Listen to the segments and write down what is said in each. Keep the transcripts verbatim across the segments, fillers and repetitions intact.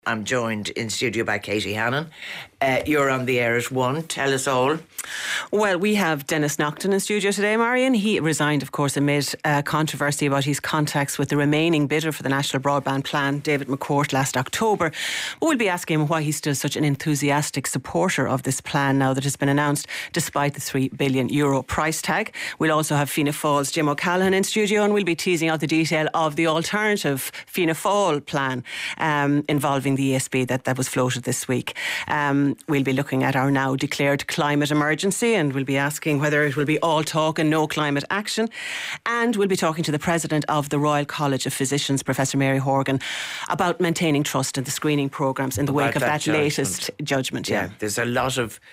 I'm joined in studio by Katie Hannon. Uh, you're on the air at one. Tell us all. Well, we have Denis Naughton in studio today, Marion. He resigned, of course, amid uh, controversy about his contacts with the remaining bidder for the National Broadband Plan, David McCourt, last October. But we'll be asking him why he's still such an enthusiastic supporter of this plan now that it's been announced, despite the three billion euro price tag. We'll also have Fianna Fáil's Jim O'Callaghan in studio, and we'll be teasing out the detail of the alternative Fianna Fáil plan um, involving the E S B that, that was floated this week. Um, we'll be looking at our now declared climate emergency, and we'll be asking whether it will be all talk and no climate action. And we'll be talking to the President of the Royal College of Physicians, Professor Mary Horgan, about maintaining trust in the screening programmes in the wake of that, that latest judgment. Yeah. yeah, there's a lot of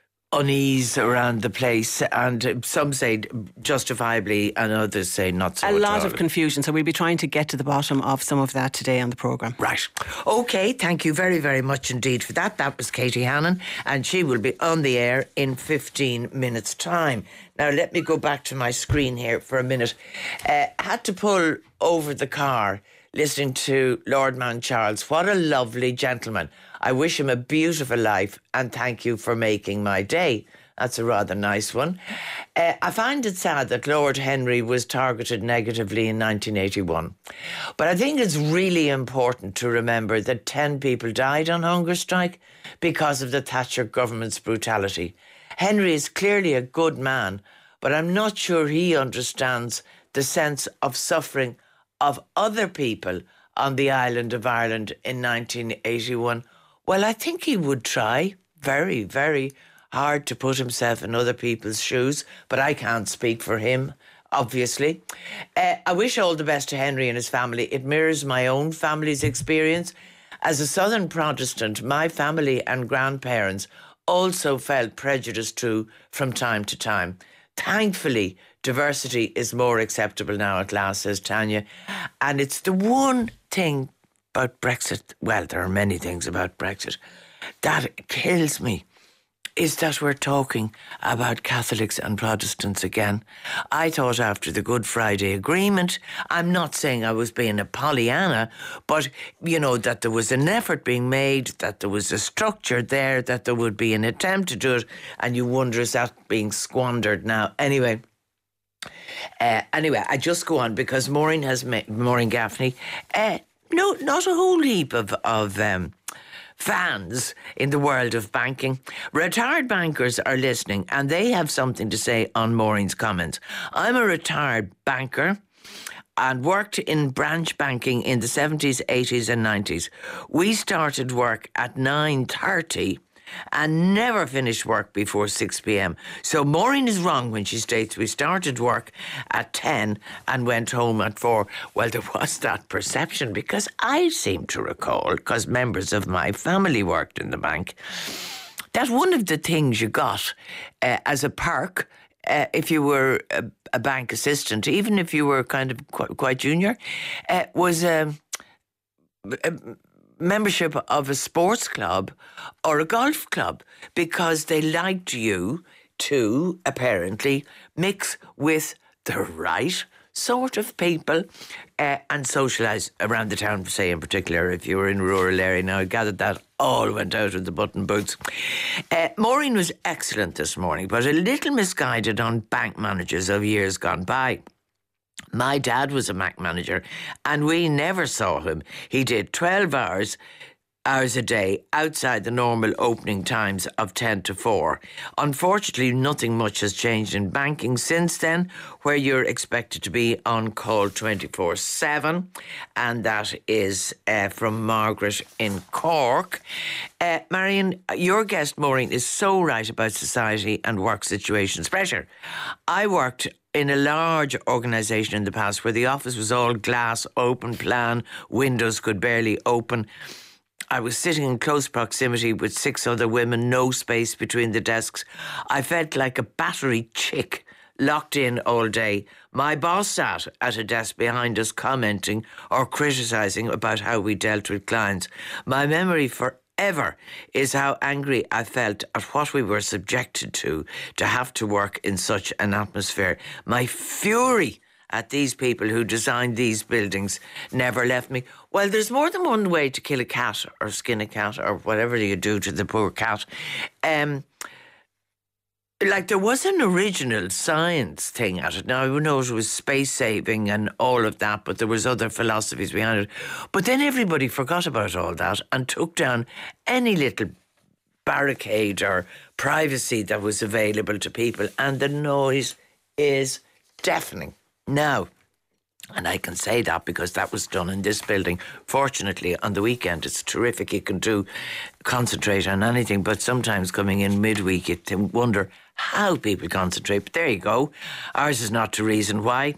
unease around the place, and some say justifiably and others say not so. A lot of confusion, so we'll be trying to get to the bottom of some of that today on the programme. Right. OK, thank you very, very much indeed for that. That was Katie Hannon, and she will be on the air in fifteen minutes' time. Now, let me go back to my screen here for a minute. Uh, had to pull over the car listening to Lord Mount Charles. What a lovely gentleman. I wish him a beautiful life, and thank you for making my day. That's a rather nice one. Uh, I find it sad that Lord Henry was targeted negatively in nineteen eighty-one. But I think it's really important to remember that ten people died on hunger strike because of the Thatcher government's brutality. Henry is clearly a good man, but I'm not sure he understands the sense of suffering of other people on the island of Ireland in nineteen eighty-one. Well, I think he would try very, very hard to put himself in other people's shoes, but I can't speak for him, obviously. Uh, I wish all the best to Henry and his family. It mirrors my own family's experience. As a Southern Protestant, my family and grandparents also felt prejudice too from time to time. Thankfully, diversity is more acceptable now at last, says Tanya. And it's the one thing about Brexit, well, there are many things about Brexit, that kills me, is that we're talking about Catholics and Protestants again. I thought after the Good Friday Agreement, I'm not saying I was being a Pollyanna, but, you know, that there was an effort being made, that there was a structure there, that there would be an attempt to do it, and you wonder, is that being squandered now? Anyway, uh, anyway, I just go on because Maureen has made, Maureen Gaffney, uh, no, not a whole heap of, of um, fans in the world of banking. Retired bankers are listening, and they have something to say on Maureen's comments. I'm a retired banker and worked in branch banking in the seventies, eighties and nineties. We started work at nine thirty and never finished work before six p.m. So Maureen is wrong when she states we started work at ten and went home at four. Well, there was that perception because I seem to recall, because members of my family worked in the bank, that one of the things you got uh, as a perk, uh, if you were a, a bank assistant, even if you were kind of quite, quite junior, uh, was um, a membership of a sports club or a golf club, because they liked you to apparently mix with the right sort of people uh, and socialise around the town, say in particular if you were in a rural area. Now I gathered that all went out of the button boots. Uh, Maureen was excellent this morning, but a little misguided on bank managers of years gone by. My dad was a bank manager and we never saw him. He did twelve hours hours a day outside the normal opening times of ten to four. Unfortunately, nothing much has changed in banking since then, where you're expected to be on call twenty-four seven. And that is uh, from Margaret in Cork. Uh, Marion, your guest, Maureen, is so right about society and work situations. Pressure. I worked in a large organisation in the past where the office was all glass, open plan, windows could barely open. I was sitting in close proximity with six other women, no space between the desks. I felt like a battery chick, locked in all day. My boss sat at a desk behind us commenting or criticising about how we dealt with clients. My memory forever is how angry I felt at what we were subjected to, to have to work in such an atmosphere. My fury at these people who designed these buildings never left me. Well, there's more than one way to kill a cat or skin a cat or whatever you do to the poor cat. Um, like there was an original science thing at it. Now, who knows, it was space saving and all of that, but there was other philosophies behind it. But then everybody forgot about all that and took down any little barricade or privacy that was available to people, and the noise is deafening. Now, and I can say that because that was done in this building. Fortunately, on the weekend, it's terrific. You can do concentrate on anything, but sometimes coming in midweek, you can wonder how people concentrate. But there you go. Ours is not to reason why.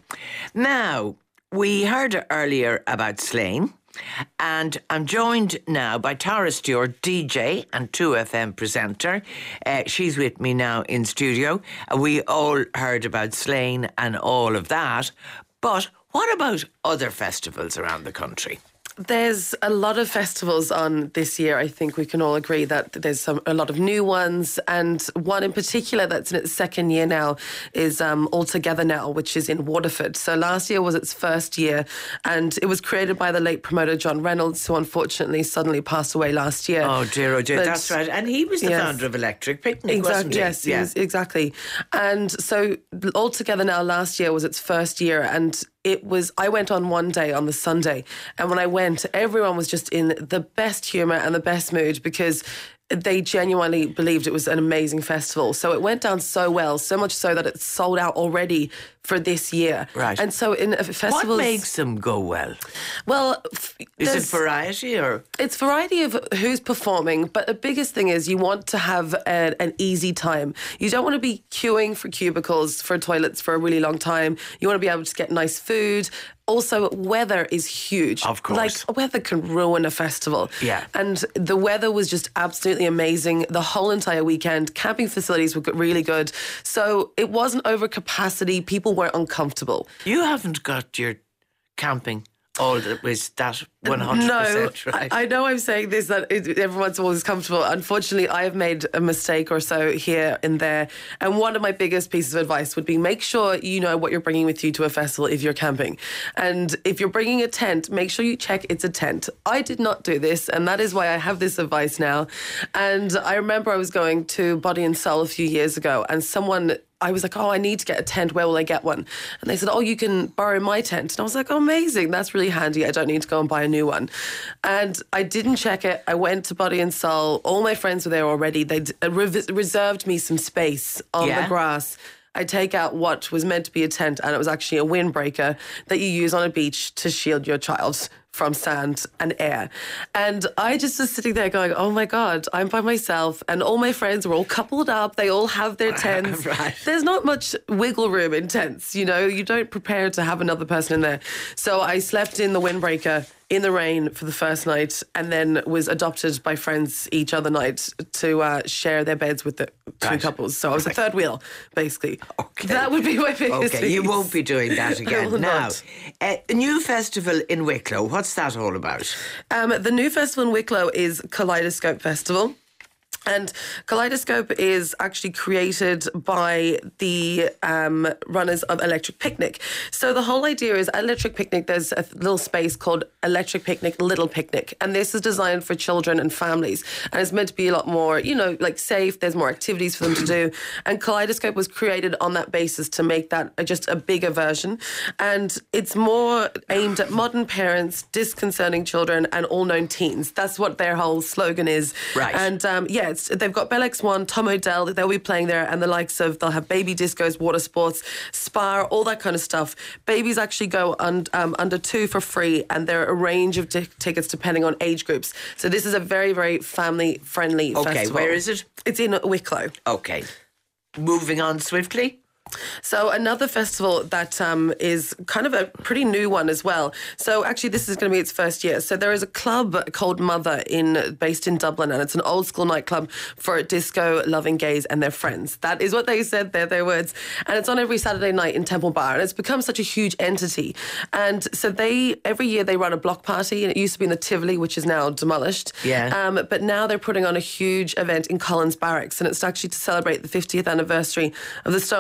Now, we heard earlier about Slane, and I'm joined now by Tara Stewart, D J and two F M presenter. Uh, she's with me now in studio. Uh, we all heard about Slane and all of that. But what about other festivals around the country? There's a lot of festivals on this year. I think we can all agree that there's some a lot of new ones, and one in particular that's in its second year now is um, All Together Now, which is in Waterford. So last year was its first year, and it was created by the late promoter John Reynolds, who unfortunately suddenly passed away last year. Oh dear, oh dear, but, that's right. And he was the yes, founder of Electric Picnic, exactly, wasn't he? Yes, yeah. he was, exactly. And so All Together Now last year was its first year, and it was, I went on one day on the Sunday, and when I went, everyone was just in the best humour and the best mood because they genuinely believed it was an amazing festival. So it went down so well, so much so that it's sold out already for this year. Right. And so in festivals... What makes them go well? Well... Is it variety or...? It's variety of who's performing, but the biggest thing is you want to have a, an easy time. You don't want to be queuing for cubicles, for toilets for a really long time. You want to be able to get nice food. Also, weather is huge. Of course. Like, weather can ruin a festival. Yeah. And the weather was just absolutely amazing. The whole entire weekend, camping facilities were really good. So it wasn't over capacity. People weren't uncomfortable. You haven't got your camping all that was that one hundred percent no, right. I, I know I'm saying this, that it, everyone's always comfortable. Unfortunately, I have made a mistake or so here and there. And one of my biggest pieces of advice would be make sure you know what you're bringing with you to a festival if you're camping. And if you're bringing a tent, make sure you check it's a tent. I did not do this, and that is why I have this advice now. And I remember I was going to Body and Soul a few years ago, and someone... I was like, oh, I need to get a tent. Where will I get one? And they said, oh, you can borrow my tent. And I was like, oh, amazing. That's really handy. I don't need to go and buy a new one. And I didn't check it. I went to Body and Soul. All my friends were there already. They re- reserved me some space on yeah. the grass. I take out what was meant to be a tent, and it was actually a windbreaker that you use on a beach to shield your child from sand and air. And I just was sitting there going, oh my God, I'm by myself, and all my friends were all coupled up. They all have their tents. Right. There's not much wiggle room in tents, you know, you don't prepare to have another person in there. So I slept in the windbreaker in the rain for the first night, and then was adopted by friends each other night to uh, share their beds with the two right. couples. So I was right. a third wheel, basically. Okay. That would be my biggest Okay, you won't be doing that again. I will now, not. Uh, a new festival in Wicklow, what's that all about? Um, the new festival in Wicklow is Kaleidoscope Festival. And Kaleidoscope is actually created by the um, runners of Electric Picnic. So the whole idea is at Electric Picnic, there's a little space called Electric Picnic Little Picnic. And this is designed for children and families. And it's meant to be a lot more, you know, like safe. There's more activities for them to do. And Kaleidoscope was created on that basis to make that just a bigger version. And it's more aimed at modern parents, disconcerting children, and all-known teens. That's what their whole slogan is. Right. And um, yeah, it's, they've got Bell X one, Tom O'Dell, they'll be playing there, and the likes of, they'll have baby discos, water sports, spa, all that kind of stuff. Babies actually go un, um, under two for free, and there are a range of t- tickets depending on age groups. So this is a very, very family-friendly okay, festival. Okay, where is it? It's in Wicklow. Okay. Moving on swiftly. So another festival that um, is kind of a pretty new one as well. So actually this is going to be its first year. So there is a club called Mother in based in Dublin, and it's an old school nightclub for disco-loving gays and their friends. That is what they said, they're their words. And it's on every Saturday night in Temple Bar, and it's become such a huge entity. And so they, every year they run a block party, and it used to be in the Tivoli, which is now demolished. Yeah. Um, but now they're putting on a huge event in Collins Barracks, and it's actually to celebrate the fiftieth anniversary of the Stonewall Uprising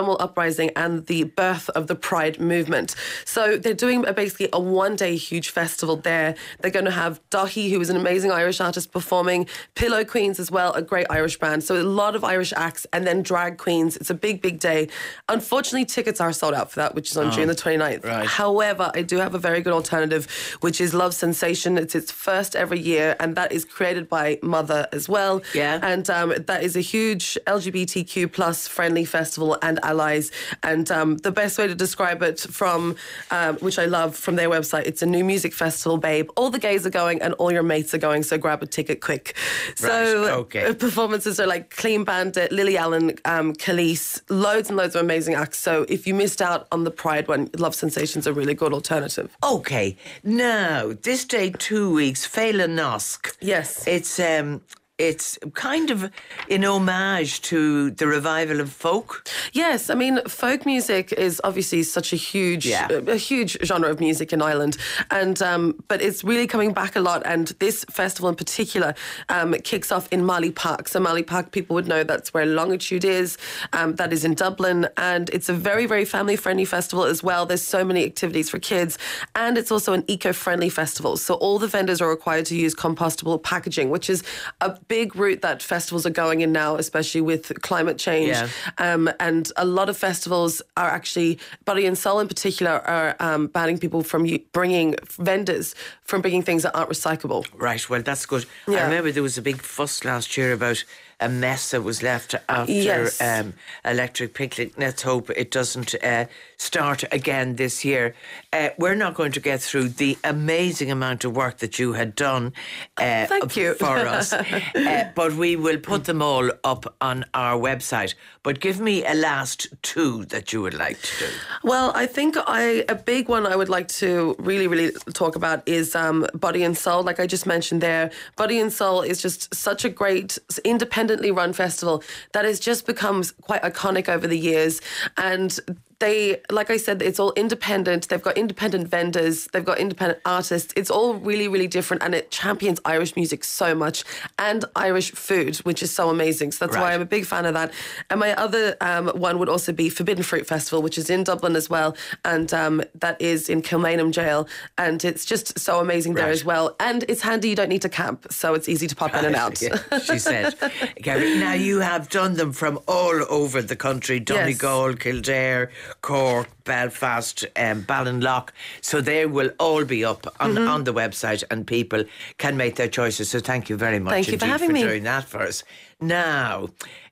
uprising and the birth of the Pride movement. So they're doing a, basically a one-day huge festival there. They're going to have Daithí, who is an amazing Irish artist, performing, Pillow Queens as well, a great Irish band. So a lot of Irish acts, and then drag queens. It's a big, big day. Unfortunately, tickets are sold out for that, which is on oh, June the twenty-ninth. Right. However, I do have a very good alternative, which is Love Sensation. It's its first ever year, and that is created by Mother as well. Yeah. And um, that is a huge L G B T Q plus friendly festival and allies. And um, the best way to describe it from, um, which I love, from their website, it's a new music festival, babe. All the gays are going and all your mates are going, so grab a ticket quick. So right. Okay. Performances are like Clean Bandit, Lily Allen, um, Khalees, loads and loads of amazing acts. So if you missed out on the Pride one, Love Sensation's a really good alternative. Okay. Now, this day, two weeks, Féile Nosk. Yes. It's um it's kind of in homage to the revival of folk. Yes, I mean, folk music is obviously such a huge, yeah. a, a huge genre of music in Ireland, and um, but it's really coming back a lot. And this festival in particular um, kicks off in Molly Park. So Molly Park, people would know that's where Longitude is. Um, that is in Dublin, and it's a very, very family-friendly festival as well. There's so many activities for kids, and it's also an eco-friendly festival. So all the vendors are required to use compostable packaging, which is a big route that festivals are going in now, especially with climate change. Yeah. Um, and a lot of festivals are actually, Body and Soul in particular, are um, banning people from bringing, vendors from bringing things that aren't recyclable. Right, well, that's good. Yeah. I remember there was a big fuss last year about a mess that was left after yes. um, Electric Picnic. Let's hope it doesn't uh, start again this year. Uh, we're not going to get through the amazing amount of work that you had done uh, Thank you. for us, uh, but we will put them all up on our website. But give me a last two that you would like to do. Well, I think I a big one I would like to really, really talk about is um, Body and Soul. Like I just mentioned there, Body and Soul is just such a great independently run festival that has just become quite iconic over the years. And they, like I said, it's all independent. They've got independent vendors. They've got independent artists. It's all really, really different, and it champions Irish music so much and Irish food, which is so amazing. So that's right. why I'm a big fan of that. And my other um, one would also be Forbidden Fruit Festival, which is in Dublin as well, and um, that is in Kilmainham Jail, and it's just so amazing there right. as well. And it's handy; you don't need to camp, so it's easy to pop right. in and out. Yeah, she said. Gary, now you have done them from all over the country: Donegal, yes. Kildare, Cork, Belfast, um, Ballinlough. So they will all be up on, mm-hmm. on the website, and people can make their choices. So thank you very much thank you indeed for, having for me. doing that for us. Now,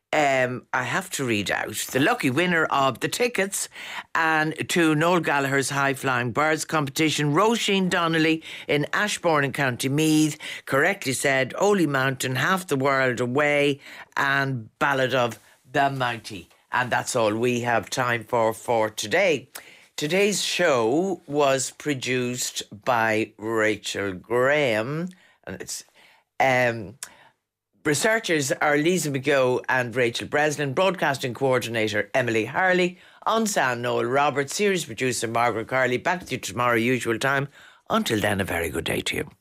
um, I have to read out the lucky winner of the tickets and to Noel Gallagher's High Flying Birds competition, Roisin Donnelly in Ashbourne in County Meath, correctly said Holy Mountain, Half the World Away and Ballad of the Mountie. And that's all we have time for for today. Today's show was produced by Rachel Graham, and it's um, researchers are Lisa McGill and Rachel Breslin, broadcasting coordinator Emily Harley, on sound Noel Roberts, series producer Margaret Carley. Back to you tomorrow, usual time. Until then, a very good day to you.